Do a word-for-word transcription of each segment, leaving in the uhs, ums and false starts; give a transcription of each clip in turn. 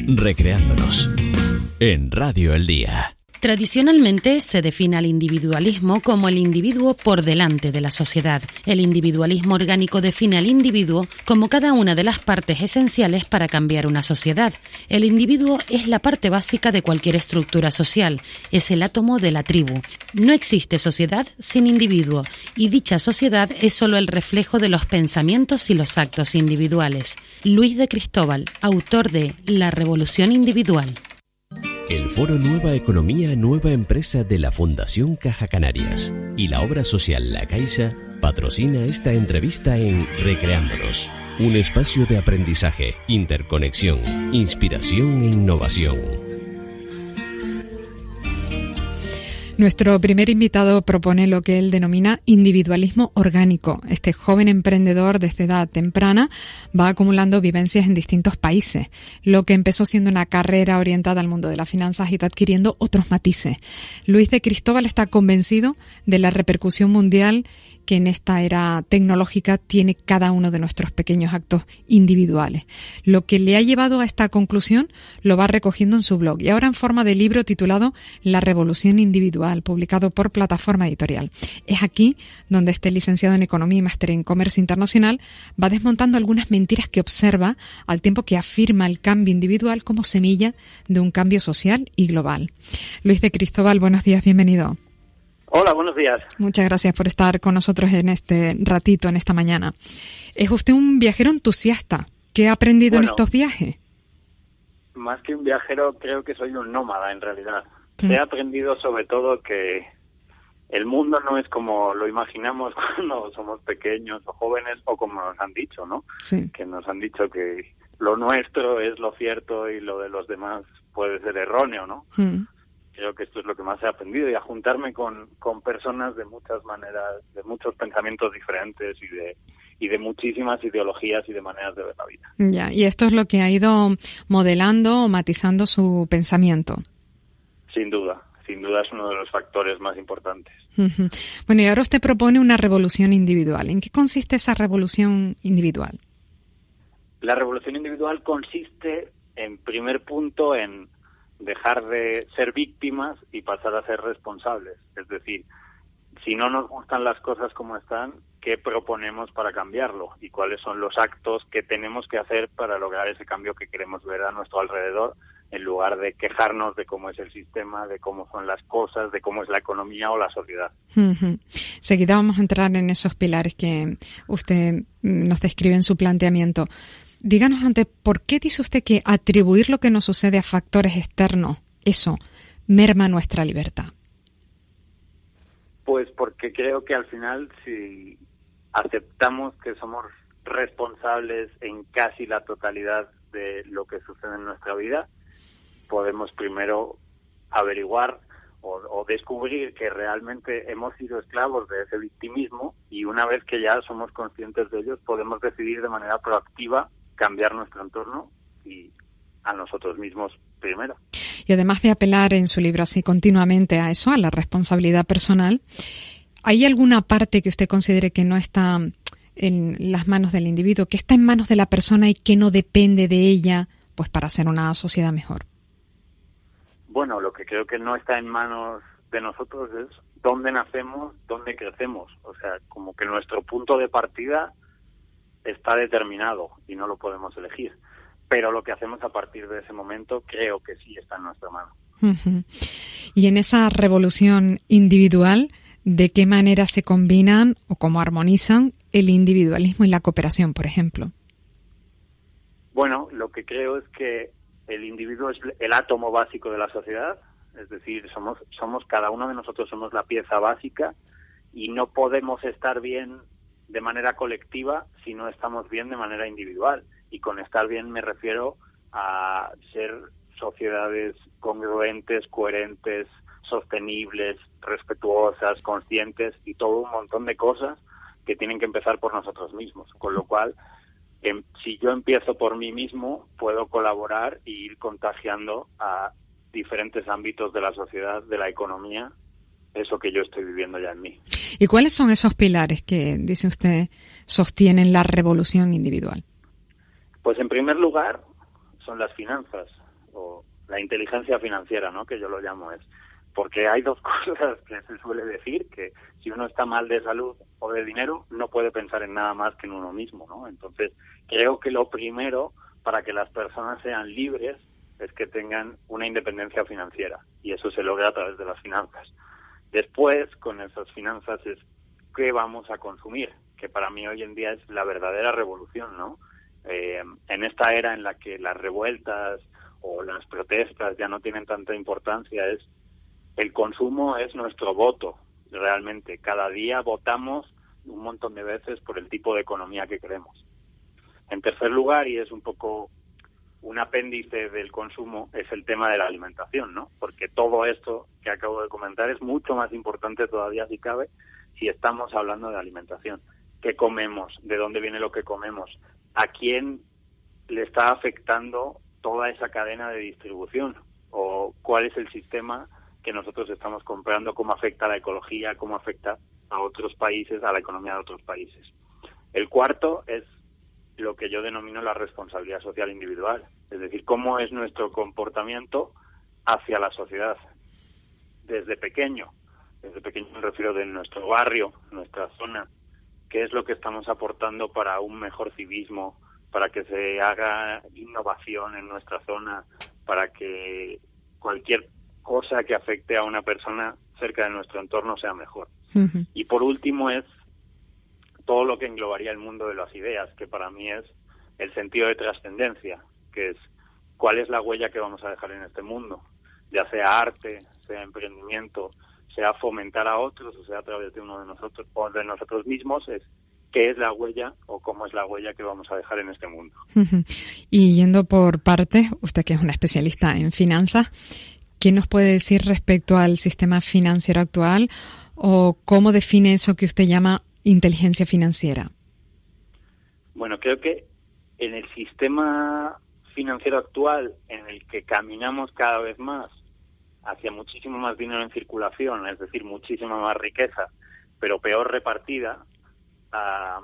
Recreándonos en Radio El Día. Tradicionalmente se define al individualismo como el individuo por delante de la sociedad. El individualismo orgánico define al individuo como cada una de las partes esenciales para cambiar una sociedad. El individuo es la parte básica de cualquier estructura social, es el átomo de la tribu. No existe sociedad sin individuo, y dicha sociedad es solo el reflejo de los pensamientos y los actos individuales. Luis de Cristóbal, autor de La Revolución Individual. El Foro Nueva Economía, Nueva Empresa de la Fundación Caja Canarias y la obra social La Caixa patrocina esta entrevista en Recreándonos, un espacio de aprendizaje, interconexión, inspiración e innovación. Nuestro primer invitado propone lo que él denomina individualismo orgánico. Este joven emprendedor desde edad temprana va acumulando vivencias en distintos países. Lo que empezó siendo una carrera orientada al mundo de las finanzas ha ido adquiriendo otros matices. Luis de Cristóbal está convencido de la repercusión mundial que en esta era tecnológica tiene cada uno de nuestros pequeños actos individuales. Lo que le ha llevado a esta conclusión lo va recogiendo en su blog y ahora en forma de libro titulado La Revolución Individual, publicado por Plataforma Editorial. Es aquí donde este licenciado en Economía y máster en Comercio Internacional va desmontando algunas mentiras que observa al tiempo que afirma el cambio individual como semilla de un cambio social y global. Luis de Cristóbal, buenos días, bienvenido. Hola, buenos días. Muchas gracias por estar con nosotros en este ratito, en esta mañana. Es usted un viajero entusiasta. ¿Qué ha aprendido bueno, en estos viajes? Más que un viajero, creo que soy un nómada, en realidad. ¿Mm? He aprendido sobre todo que el mundo no es como lo imaginamos cuando somos pequeños o jóvenes, o como nos han dicho, ¿no? Sí. Que nos han dicho que lo nuestro es lo cierto y lo de los demás puede ser erróneo, ¿no? Mm. Creo que esto es lo que más he aprendido, y a juntarme con, con personas de muchas maneras, de muchos pensamientos diferentes y de y de muchísimas ideologías y de maneras de ver la vida. Ya, y esto es lo que ha ido modelando o matizando su pensamiento. Sin duda, sin duda es uno de los factores más importantes. Uh-huh. Bueno, y ahora usted propone una revolución individual. ¿En qué consiste esa revolución individual? La revolución individual consiste, en primer punto, en dejar de ser víctimas y pasar a ser responsables. Es decir, si no nos gustan las cosas como están, ¿qué proponemos para cambiarlo? ¿Y cuáles son los actos que tenemos que hacer para lograr ese cambio que queremos ver a nuestro alrededor, en lugar de quejarnos de cómo es el sistema, de cómo son las cosas, de cómo es la economía o la sociedad? Uh-huh. Seguida vamos a entrar en esos pilares que usted nos describe en su planteamiento. Díganos antes, ¿por qué dice usted que atribuir lo que nos sucede a factores externos, eso, merma nuestra libertad? Pues porque creo que al final, si aceptamos que somos responsables en casi la totalidad de lo que sucede en nuestra vida, podemos primero averiguar o, o descubrir que realmente hemos sido esclavos de ese victimismo, y una vez que ya somos conscientes de ellos, podemos decidir de manera proactiva cambiar nuestro entorno y a nosotros mismos primero. Y además de apelar en su libro así continuamente a eso, a la responsabilidad personal, ¿hay alguna parte que usted considere que no está en las manos del individuo, que está en manos de la persona y que no depende de ella, pues para hacer una sociedad mejor? Bueno, lo que creo que no está en manos de nosotros es dónde nacemos, dónde crecemos. O sea, como que nuestro punto de partida está determinado y no lo podemos elegir. Pero lo que hacemos a partir de ese momento creo que sí está en nuestra mano. Uh-huh. Y en esa revolución individual, ¿de qué manera se combinan o cómo armonizan el individualismo y la cooperación, por ejemplo? Bueno, lo que creo es que el individuo es el átomo básico de la sociedad, es decir, somos, somos cada uno de nosotros somos la pieza básica, y no podemos estar bien de manera colectiva si no estamos bien de manera individual. Y con estar bien me refiero a ser sociedades congruentes, coherentes, sostenibles, respetuosas, conscientes, y todo un montón de cosas que tienen que empezar por nosotros mismos. Con lo cual, eh, si yo empiezo por mí mismo, puedo colaborar e ir contagiando a diferentes ámbitos de la sociedad, de la economía, eso que yo estoy viviendo ya en mí. ¿Y cuáles son esos pilares que, dice usted, sostienen la revolución individual? Pues en primer lugar son las finanzas. o la inteligencia financiera, ¿no? Que yo lo llamo es. Porque hay dos cosas que se suele decir, que si uno está mal de salud o de dinero, no puede pensar en nada más que en uno mismo, ¿no? Entonces, creo que lo primero para que las personas sean libres es que tengan una independencia financiera, y eso se logra a través de las finanzas. Después, con esas finanzas, es qué vamos a consumir, que para mí hoy en día es la verdadera revolución, ¿no? Eh, en esta era en la que las revueltas o las protestas ya no tienen tanta importancia, es el consumo es nuestro voto, realmente. Cada día votamos un montón de veces por el tipo de economía que queremos. En tercer lugar, y es un poco un apéndice del consumo, es el tema de la alimentación, ¿no? Porque todo esto que acabo de comentar es mucho más importante todavía, si cabe, si estamos hablando de alimentación. ¿Qué comemos? ¿De dónde viene lo que comemos? ¿A quién le está afectando toda esa cadena de distribución? ¿O cuál es el sistema que nosotros estamos comprando? ¿Cómo afecta a la ecología? ¿Cómo afecta a otros países, a la economía de otros países? El cuarto es lo que yo denomino la responsabilidad social individual, es decir, cómo es nuestro comportamiento hacia la sociedad desde pequeño. Desde pequeño me refiero de nuestro barrio, nuestra zona, qué es lo que estamos aportando para un mejor civismo, para que se haga innovación en nuestra zona, para que cualquier cosa que afecte a una persona cerca de nuestro entorno sea mejor. Uh-huh. Y por último es todo lo que englobaría el mundo de las ideas, que para mí es el sentido de trascendencia, que es cuál es la huella que vamos a dejar en este mundo, ya sea arte, sea emprendimiento, sea fomentar a otros, o sea a través de uno de nosotros o de nosotros mismos, es qué es la huella o cómo es la huella que vamos a dejar en este mundo. Uh-huh. Y yendo por partes, usted que es una especialista en finanzas, ¿qué nos puede decir respecto al sistema financiero actual o cómo define eso que usted llama inteligencia financiera? Bueno, creo que en el sistema financiero actual, en el que caminamos cada vez más hacia muchísimo más dinero en circulación, es decir, muchísima más riqueza, pero peor repartida, uh,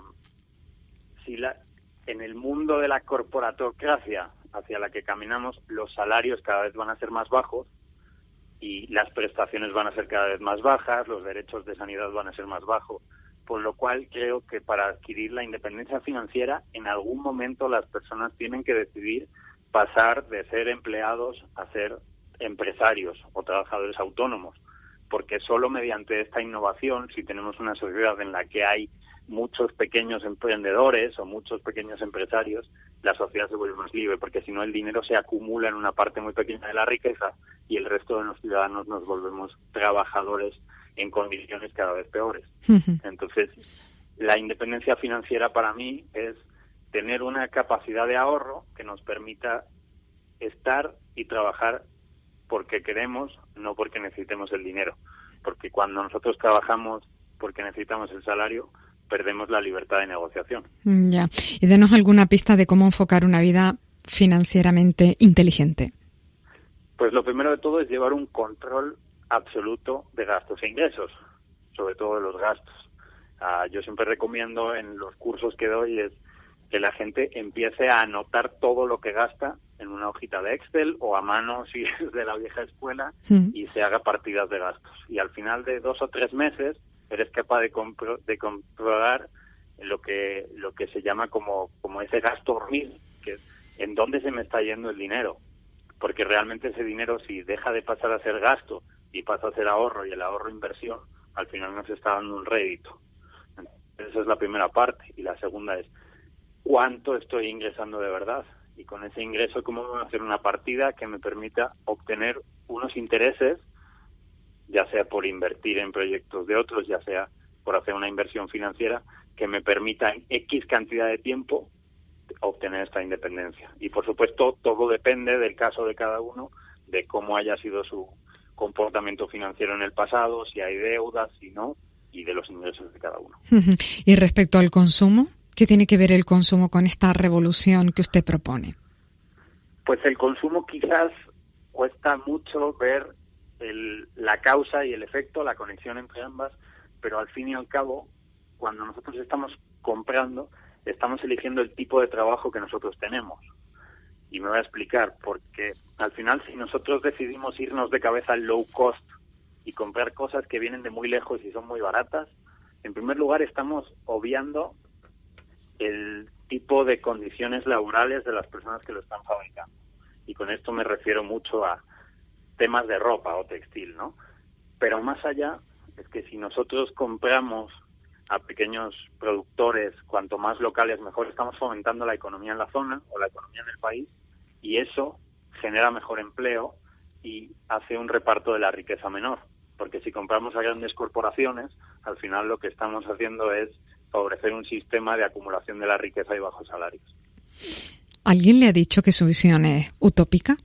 si la, en el mundo de la corporatocracia hacia la que caminamos, los salarios cada vez van a ser más bajos y las prestaciones van a ser cada vez más bajas, los derechos de sanidad van a ser más bajos, por lo cual creo que para adquirir la independencia financiera, en algún momento las personas tienen que decidir pasar de ser empleados a ser empresarios o trabajadores autónomos, porque solo mediante esta innovación, si tenemos una sociedad en la que hay muchos pequeños emprendedores o muchos pequeños empresarios, la sociedad se vuelve más libre, porque si no el dinero se acumula en una parte muy pequeña de la riqueza y el resto de los ciudadanos nos volvemos trabajadores en condiciones cada vez peores. Uh-huh. Entonces, la independencia financiera para mí es tener una capacidad de ahorro que nos permita estar y trabajar porque queremos, no porque necesitemos el dinero. Porque cuando nosotros trabajamos porque necesitamos el salario, perdemos la libertad de negociación. Ya. Y denos alguna pista de cómo enfocar una vida financieramente inteligente. Pues lo primero de todo es llevar un control absoluto de gastos e ingresos, sobre todo de los gastos. Uh, yo siempre recomiendo en los cursos que doy es que la gente empiece a anotar todo lo que gasta en una hojita de Excel o a mano si es de la vieja escuela mm. y se haga partidas de gastos. Y al final de dos o tres meses eres capaz de, compro- de comprobar lo que lo que se llama como, como ese gasto hormiga, que es en dónde se me está yendo el dinero. Porque realmente ese dinero, si deja de pasar a ser gasto y pasa a ser ahorro, y el ahorro inversión, al final nos está dando un rédito. Entonces, esa es la primera parte. Y la segunda es, ¿cuánto estoy ingresando de verdad? Y con ese ingreso, ¿cómo voy a hacer una partida que me permita obtener unos intereses, ya sea por invertir en proyectos de otros, ya sea por hacer una inversión financiera, que me permita en X cantidad de tiempo obtener esta independencia? Y por supuesto, todo depende del caso de cada uno, de cómo haya sido su comportamiento financiero en el pasado, si hay deudas, si no, y de los ingresos de cada uno. Y respecto al consumo, ¿qué tiene que ver el consumo con esta revolución que usted propone? Pues el consumo quizás cuesta mucho ver el, la causa y el efecto, la conexión entre ambas, pero al fin y al cabo, cuando nosotros estamos comprando, estamos eligiendo el tipo de trabajo que nosotros tenemos. Y me voy a explicar, porque Al final, si nosotros decidimos irnos de cabeza al low cost y comprar cosas que vienen de muy lejos y son muy baratas, en primer lugar estamos obviando el tipo de condiciones laborales de las personas que lo están fabricando. Y con esto me refiero mucho a temas de ropa o textil, ¿no? Pero más allá, es que si nosotros compramos a pequeños productores, cuanto más locales mejor, estamos fomentando la economía en la zona o la economía en el país, y eso genera mejor empleo y hace un reparto de la riqueza menor. Porque si compramos a grandes corporaciones, al final lo que estamos haciendo es favorecer un sistema de acumulación de la riqueza y bajos salarios. ¿Alguien le ha dicho que su visión es utópica?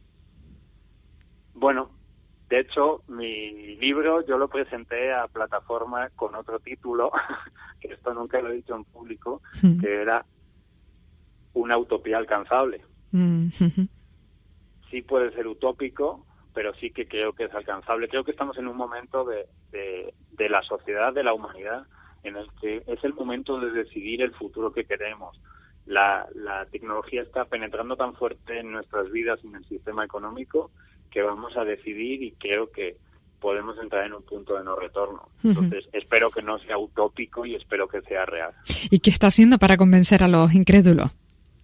Bueno, de hecho, mi libro yo lo presenté a plataforma con otro título, que esto nunca lo he dicho en público, mm. que era Una utopía alcanzable. Mm-hmm. Sí puede ser utópico, pero sí que creo que es alcanzable. Creo que estamos en un momento de, de, de la sociedad, de la humanidad, en el que es el momento de decidir el futuro que queremos. La, la tecnología está penetrando tan fuerte en nuestras vidas y en el sistema económico que vamos a decidir, y creo que podemos entrar en un punto de no retorno. Entonces, uh-huh. espero que no sea utópico y espero que sea real. ¿Y qué está haciendo para convencer a los incrédulos?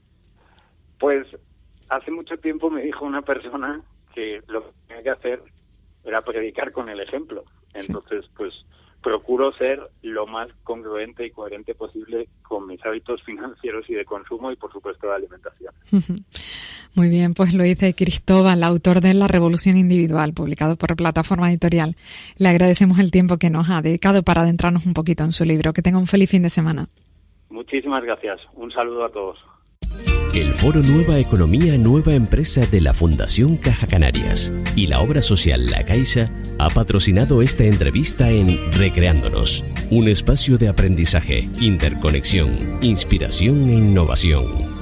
Pues hace mucho tiempo me dijo una persona que lo que tenía que hacer era predicar con el ejemplo. Entonces, sí. pues procuro ser lo más congruente y coherente posible con mis hábitos financieros y de consumo y, por supuesto, de alimentación. Muy bien, pues lo dice Cristóbal, autor de La Revolución Individual, publicado por Plataforma Editorial. Le agradecemos el tiempo que nos ha dedicado para adentrarnos un poquito en su libro. Que tenga un feliz fin de semana. Muchísimas gracias. Un saludo a todos. El Foro Nueva Economía, Nueva Empresa de la Fundación Caja Canarias y la obra social La Caixa ha patrocinado esta entrevista en Recreándonos, un espacio de aprendizaje, interconexión, inspiración e innovación.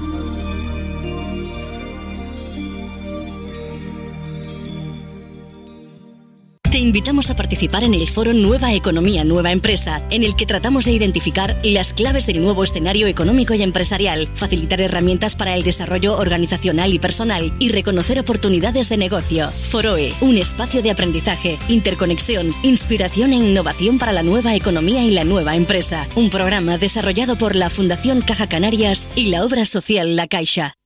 Te invitamos a participar en el foro Nueva Economía, Nueva Empresa, en el que tratamos de identificar las claves del nuevo escenario económico y empresarial, facilitar herramientas para el desarrollo organizacional y personal y reconocer oportunidades de negocio. Foroe, un espacio de aprendizaje, interconexión, inspiración e innovación para la nueva economía y la nueva empresa. Un programa desarrollado por la Fundación Caja Canarias y la obra social La Caixa.